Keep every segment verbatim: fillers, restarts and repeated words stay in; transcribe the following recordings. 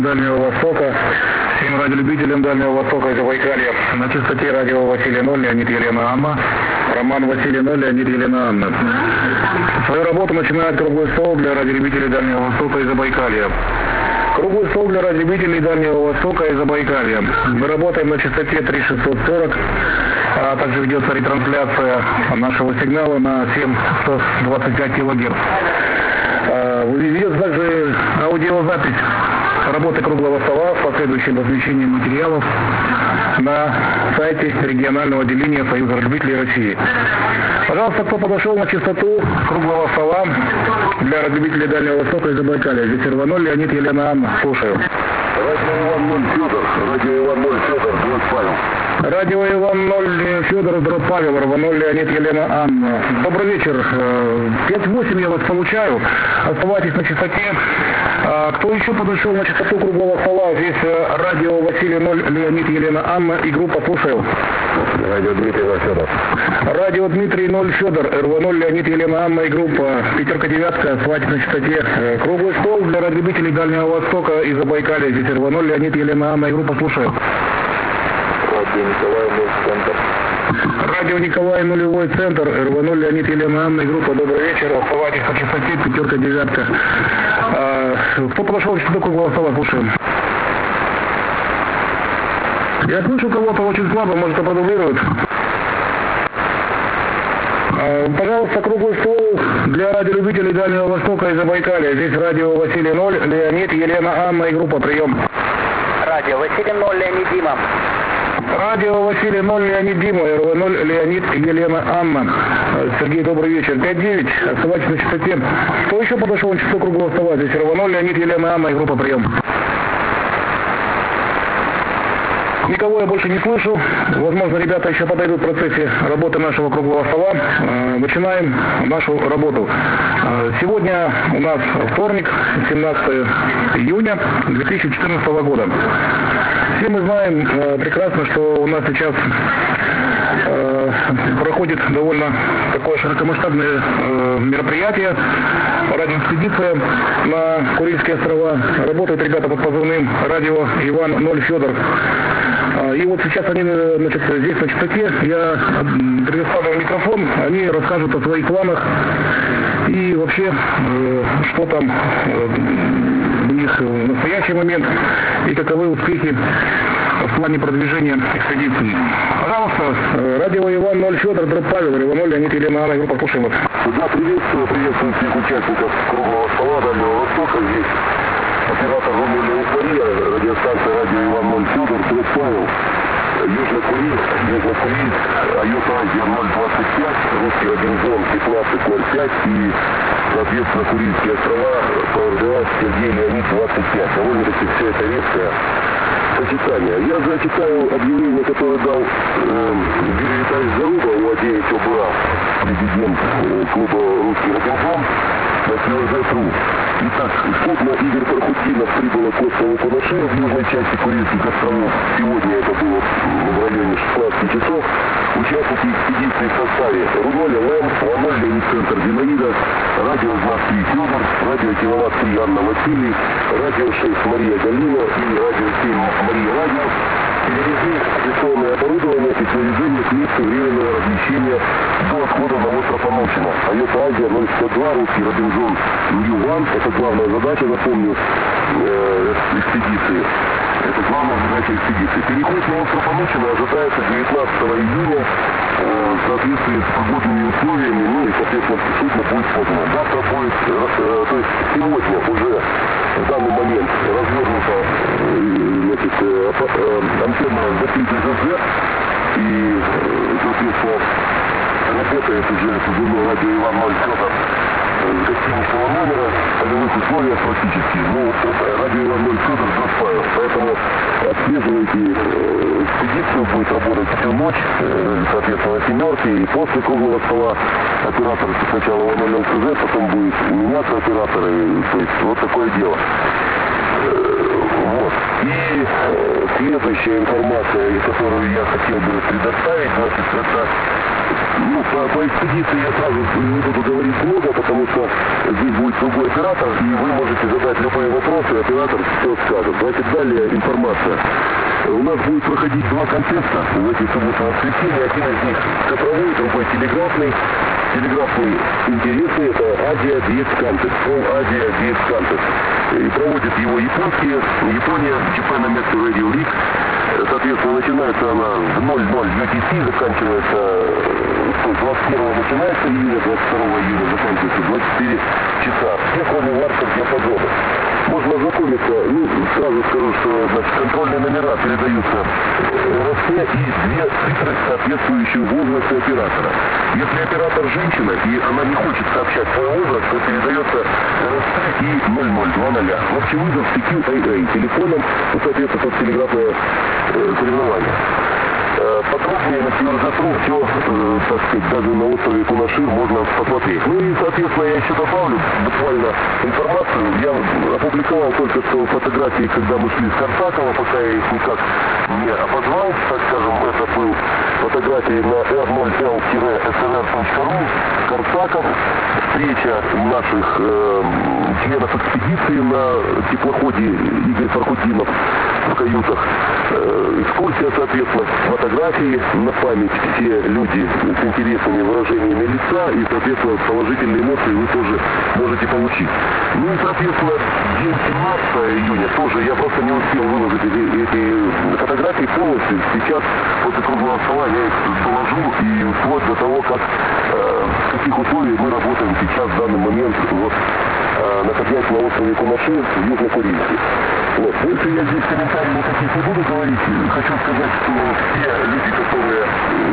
Дальнего Востока, всем радиолюбителям Дальнего Востока и Забайкалья. На частоте радио Василий Ноль, Леонид Елена Анна. Роман Василий Ноль, Леонид Елена Анна. Свою работу начинает круглый стол для радиолюбителей Дальнего Востока и Забайкалья. Круглый стол для радиолюбителей Дальнего Востока и Забайкалья. Мы работаем на частоте три тысячи шестьсот сорок, а также ведется ретрансляция нашего сигнала на семь сто двадцать пять килогерц. Ведется также аудиозапись работы круглого стола с последующим размещением материалов на сайте регионального отделения Союза радиолюбителей России. Пожалуйста, кто подошел на частоту круглого стола для радиолюбителей Дальнего Востока и Забайкалья. Здесь Рваноль, Леонид, Елена Анна. Слушаю. Радио Иван Ноль Федор, радио Иван Ноль Федор, Дрот Павел. Радио Иван Ноль Федор, Дрот Павел, Рваноль, Леонид, Елена Анна. Добрый вечер. пять восемь я вас получаю. Оставайтесь на частоте. Кто еще подошел на частоту круглого стола? Здесь радио Василий Ноль, Леонид, Елена Анна и группа «Слушаю». Радио Дмитрий Ноль Федор. Радио Дмитрий Ноль Федор, РВ0, Леонид, Елена Анна и группа «Пятерка девятка». Оставайтесь на частоте. Круглый стол для радиолюбителей Дальнего Востока и Забайкалья. Здесь РВ0, Леонид, Елена Анна и группа «Слушаю». Радио Николай Нулевой центр. Радио Николай Нулевой центр, РВ0, Леонид, Елена Анна и группа «Добрый вечер». Оставайтесь на частоте, пятерка девятка. А, кто подошел к частоту круглого стола? Слушаем. Я слышу кого-то очень слабо, может, это продублирует. А, пожалуйста, круглый стол для радиолюбителей Дальнего Востока и Забайкалья. Здесь радио Василий Ноль, Леонид, Елена Анна и группа «Прием». Радио Василий Ноль, Леонид, Дима. Радио Василий Ноль, Леонид, Дима, РВ0, Леонид, Елена Анна. Сергей, добрый вечер. пять девять, оставайтесь на частоте. Кто еще подошел на частоту круглого стола? Здесь РВ0, Леонид, Елена Анна и группа «Прием». Никого я больше не слышу. Возможно, ребята еще подойдут в процессе работы нашего круглого стола. Начинаем нашу работу. Сегодня у нас вторник, семнадцатое июня две тысячи четырнадцатого года. Все мы знаем прекрасно, что у нас сейчас проходит довольно такое широкомасштабное мероприятие, радиоэкспедиция на Курильские острова. Работают ребята под позывным радио Иван Ноль Федор. И вот сейчас они, значит, здесь на частоте, я предоставлю микрофон, они расскажут о своих планах и вообще, что там у них в настоящий момент и каковы успехи в плане продвижения экспедиции. Пожалуйста, радио Иван Ноль Федор, Дрот Павел, РВ0, Леонид, Елена Анна, группа «Слушаем вас». Да, приветствую, приветствую всех участников круглого стола Дальнего Востока. Здесь оператор Румыния Мария, радиостанция радио Иван Ноль Федор, Дрот Павел. Южно-Курильск, Южно-Курильск, Айота Азия ноль двадцать пять, Русский Робинзон пятнадцать ноль пять и, соответственно, Курильские острова, ПРДА, Сергей, Леонид двадцать пять. Довольно-таки все это резкое сочетание. Я зачитаю объявление, которое дал э, Юрий Витальевич Заруба, владелец ОБА, президент э, клуба «Русский Робинзон», на СЛЗ.ру. Итак, судно Игорь Прохудинов прибыло к острову Кунашир в южной части Курильских островов. Сегодня это было в районе шестнадцати часов. Участники экспедиции в составе Рудоля Лэм, Ланоль, Леонид Центр Зинаида, радио знак три Федор, радио Киловатт три Анна Василий, радио шесть Мария Галина и радио семь Мария Радио. Перевезли экспедиционное оборудование и проведение к месту временного размещения до отхода на остров Анохина. Айота Азия ноль сто два, Русский Робинзон Нью-Ван. Это главная задача, напомню, э, экспедиции. Это главная задача экспедиции. Переход на остров Анохина ожидается девятнадцатого июня э, в соответствии с погодными условиями, ну и, соответственно, судно будет подано. Завтра будет, э, э, то есть сегодня уже в данный момент развернута э, значит, э, э, антенна закрытия ЖЗ и, э, соответственно, работает уже позывной радио Иван Ноль Федор с гостиничного номера, в полевых условиях практически. Ну, радио Иван Ноль Федор Дрот. Поэтому отслеживайте э, экспедицию, будет работать всю ночь, э, соответственно, семерки, и после круглого стола оператор сначала Иван Ноль КЗ, потом будет меняться операторы, то есть вот такое дело. Вот. И э, следующая информация, которую я хотел бы предоставить, значит, это Ну, по, по экспедиции я сразу не буду говорить много, потому что здесь будет другой оператор, и вы можете задать любые вопросы, оператор все скажет. Значит, далее информация. У нас будет проходить два контеста в эти субботы и воскресенье. Один из них цифровой, другой телеграфный. Телеграфный интересный, это Азия Биет Contest, All Asia Биет Contest. И проводит его японские, Япония, Japan Amateur Radio League. Соответственно, начинается она в ноль ноль ю ти си, заканчивается двадцать первого начинается июня, двадцать второго июня заканчивается двадцать четыре часа. Все, кроме варков диапазона. Можно ознакомиться, ну, сразу скажу, что, значит, контрольные номера передаются эр эс тэ и две цифры, соответствующие возрасту оператора. Если оператор женщина и она не хочет сообщать свой возраст, то передается эр эс тэ и ноль ноль два ноль. Вообще вызов си кью эй эй телефоном, ну, соответственно, под телеграфное э, соревнование. Подробнее на Киржатру все, э, так сказать, даже на острове Кунашир можно посмотреть. Ну и, соответственно, я еще добавлю буквально информацию. Я опубликовал только что фотографии, когда мы шли с Корсакова, пока я их никак не обозвал, так скажем, это был фотографии на эр ноль эл эс эн эр точка ру, Корсаков, встреча наших э, членов экспедиции на теплоходе Игорь Фархутдинов в каютах, э, экскурсия, соответственно, фотографии на память, все люди с интересными выражениями лица и, соответственно, положительные эмоции вы тоже можете получить. Ну и, соответственно, день семнадцатого июня тоже я просто не успел выложить эти, эти фотографии полностью. Сейчас после круглого стола я их положу и вплоть до того, как, э, в каких условиях мы работаем сейчас в данный момент вот, э, находясь на острове Кунашир в Южно-Курильске. Вот. Больше я здесь комментариев никаких не буду говорить. Хочу сказать, что все люди, которые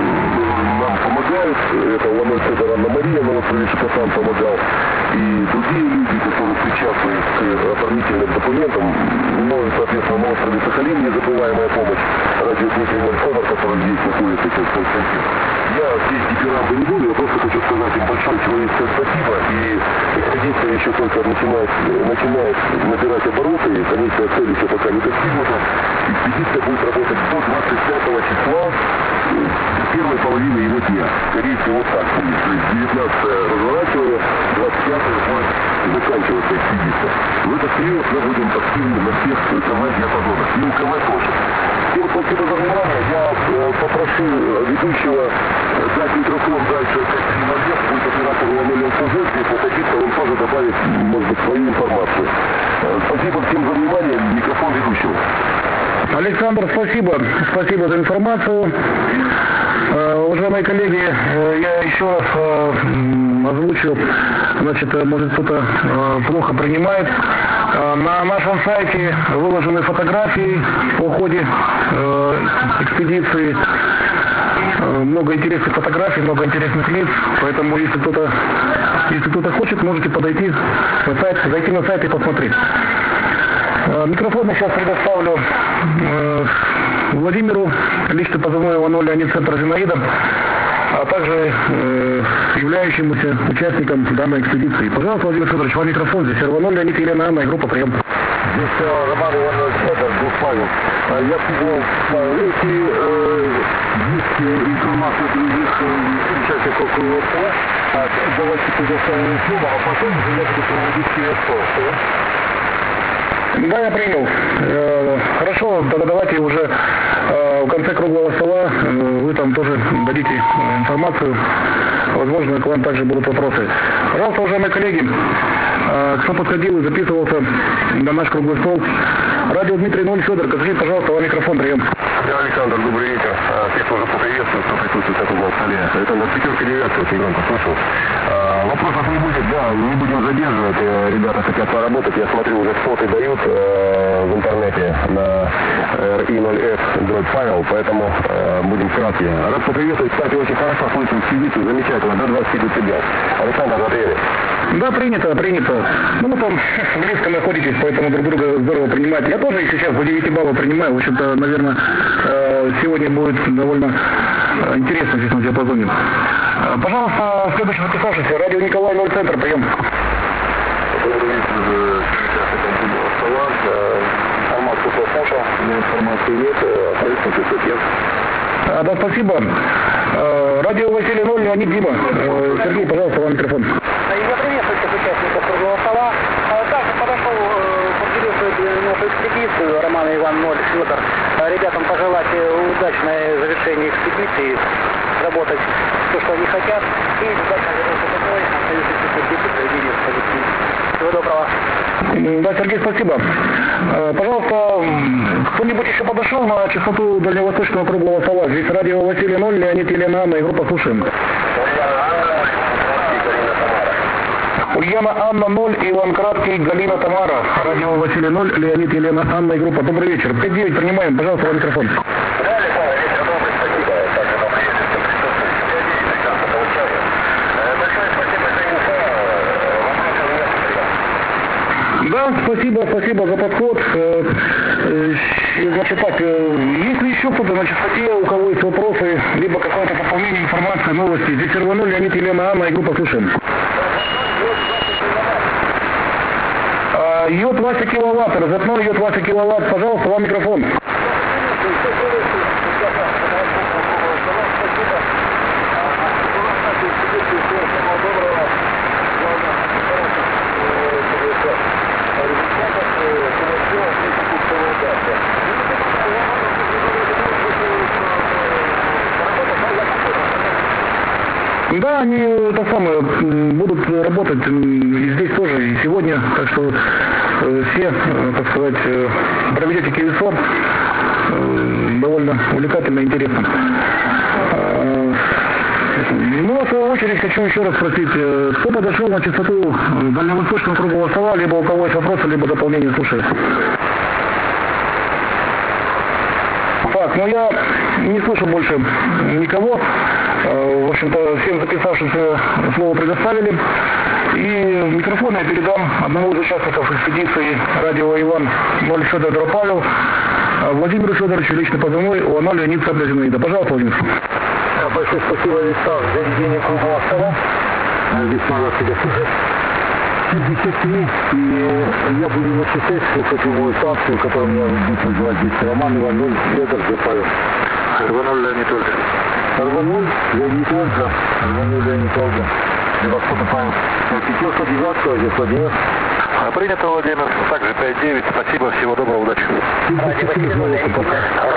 нам помогают, это Ламель Федор, Анна Мария на острове Шикотан помогал, и другие люди, которые причастны к оформительным документам, ну и, соответственно, на острове Сахалин незабываемая помощь, радио Дмитрий Мальцовар, который здесь находится, сейчас Константин. Я здесь дифирамбы не буду, я просто хочу сказать им большое человеческое спасибо, и экспедиция еще только начинает, начинает набирать обороты, и конечная цель еще пока не достигнута. Экспедиция будет работать до двадцать пятого числа, первой половины его дня. Скорее всего, так будет. То есть девятнадцатое разворачивание, двадцать пятое будет заканчиваться экспедиция. В этот период мы будем активны на всех КВ-диапазонах. И у КВ тоже. Всем спасибо за внимание. Я э, попрошу ведущего дать микрофон дальше Катерине Мальцов, будет оператор Ламель эл си зет, здесь находится, он тоже добавит, может быть, свою информацию. Э, спасибо всем за внимание. Микрофон ведущего. Александр, спасибо. Спасибо за информацию. Э, уважаемые коллеги, э, я еще раз э, озвучу, значит, э, может кто-то э, плохо принимает. Э, на нашем сайте выложены фотографии по ходе э, экспедиции. Э, много интересных фотографий, много интересных лиц, поэтому если кто-то если кто-то хочет, можете подойти на сайт, зайти на сайт и посмотреть. Микрофон я сейчас предоставлю э, Владимиру, лично позывной его ноль Леонид Центр Зинаида, а также э, являющемуся участником данной экспедиции. Пожалуйста, Владимир Федорович, вам микрофон. Здесь Серваноль, Леонид, Елена Анна и группа «Прием». Здесь э, Роман Иванович Федор, Гуфаев. Я всего эти э, есть информация других участников круглого стола. Давайте предоставим слово, а потом уже я буду проводить через стол. Да, я принял. Э, хорошо, тогда давайте уже э, в конце круглого стола э, вы там тоже дадите информацию. Возможно, к вам также будут вопросы. Пожалуйста, уважаемые коллеги, э, кто подходил и записывался на наш круглый стол. Радио Дмитрий ноль Федор, скажите, пожалуйста, вам микрофон, прием. Я Александр, добрый вечер. Всех тоже поприветствую, кто присутствует на круглом столе. Это на пятерке девятка, очень громко слышал. Вопросов не будет, да, не будем задерживать. Ребята хотят поработать, я смотрю, уже споты дают э, в интернете на эр и ноль эф файл, поэтому э, будем кратки. Рад поприветствовать, кстати, очень хорошо слышим экспедицию, замечательно, до двадцати децибел. Александр, отвели. Да, принято, принято. Ну, вы там близко находитесь, поэтому друг друга здорово принимаете. Я тоже сейчас по девяти баллов принимаю. В общем-то, наверное, сегодня будет довольно интересно здесь на диапазоне. Пожалуйста, следующий записавшийся. Радио Николай ноль Центр, прием. Добрый вечер, участникам стола. Информацию послушал, информации нет, остается пятьсот. Да, спасибо. Э, радио Василий ноль, Леонид Дима. Э, Сергей, пожалуйста, вам микрофон. Я приветствую всех участников круглого стола. Также подошел, подделился нашу экспедицию Роман Иван ноль Федор. Ребятам пожелать удачное завершение экспедиции, работать то, что они хотят. И удачно вернуться домой. Всего доброго. Да, Сергей, спасибо. Э, Пожалуйста, кто-нибудь еще подошел на частоту дальневосточного круглого стола? Здесь радио Василий ноль, Леонид, Елена, Анна и группа «Слушаем». Ульяна, Анна ноль, Иван Краткий, Галина, Тамара. Радио Василий ноль, Леонид, Елена, Анна и группа. Добрый вечер. пять девять принимаем. Пожалуйста, вам микрофон. Да, спасибо, спасибо за подход. Э, э, Значит так, э, если еще кто-то на частоте, у кого есть вопросы, либо какое-то дополнение информации, новости, здесь эр вэ ноль, Леонид, Елена, Анна и группа «Слушаем». Йод Вася киловатт, разъемной йод Вася киловатт, пожалуйста, вам микрофон. Да, они это самое, будут работать и здесь тоже, и сегодня, так что э, все, э, так сказать, э, проведете Киевсор, э, довольно увлекательно и интересно. Э, ну, в свою очередь, хочу еще раз спросить, э, кто подошел на частоту дальневосточного круглого стола, либо у кого есть вопросы, либо дополнение, слушает. Так, ну я не слышу больше никого. В общем-то, всем записавшимся слово предоставили. И микрофон я передам одному из участников экспедиции радио Иван ноль Федор Павел, Владимиру Федоровичу, лично позывной ОНО Леонид Саблязинаида. Пожалуйста, Владимир. Большое спасибо, Александр, за ведение круглого стола. Весьма рад тебя слышать. пятьдесят три, и я буду начитать слушать любую станцию, которую меня будет называть здесь Роман Иван ноль Федор Павел. эр вэ ноль Леонид Ольга. эр вэ ноль Леонид Ольга. эр вэ ноль Леонид Ольга. Господа Павел. Пятерка девятка, здесь Владимир. Принято, Владимир. Также пять девять. Спасибо, всего доброго, удачи.